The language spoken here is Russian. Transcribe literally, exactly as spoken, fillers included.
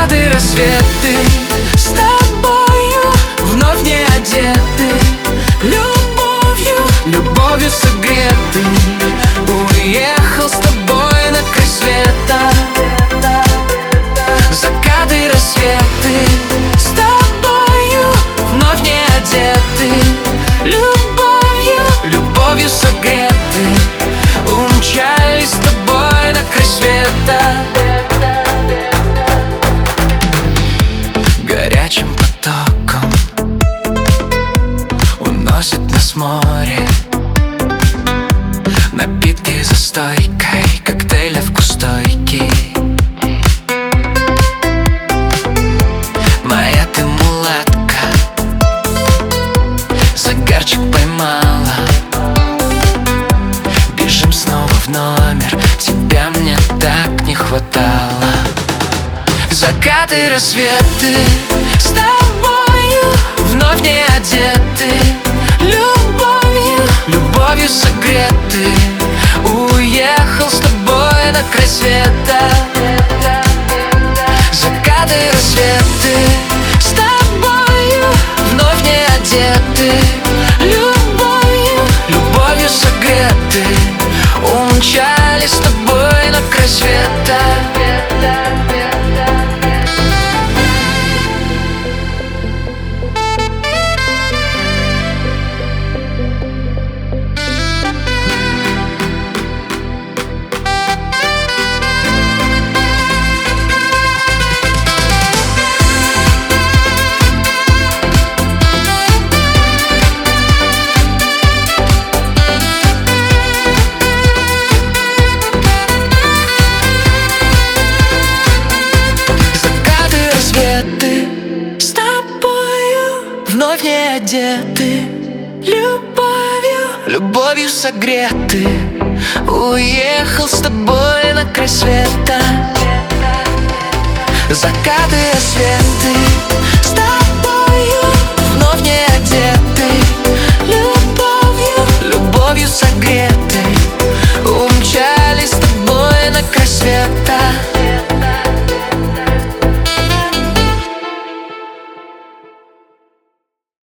Закаты, рассветы с тобою вновь не одеты. Любовью, любовью согреты. Уехал с тобой на край света. Закаты, рассветы с тобою вновь не одеты. Любовью, любовью согреты. Умчались с тобой на край света. Горячим потоком уносит нас море. Напитки за стойкой, коктейля вкус стойкий. Моя ты мулатка, загарчик поймала. Бежим снова в номер, тебя мне так не хватало. Закаты, рассветы с тобою вновь не одеты. Любовью, любовью согреты. Уехал с тобой на край света. Закаты, рассветы с тобою вновь не одеты. Любовью, любовью согреты. Умчались с тобой на край света. С тобою вновь не одеты. Любовью, любовью согреты. Уехал с тобой на край света. Закаты, рассветы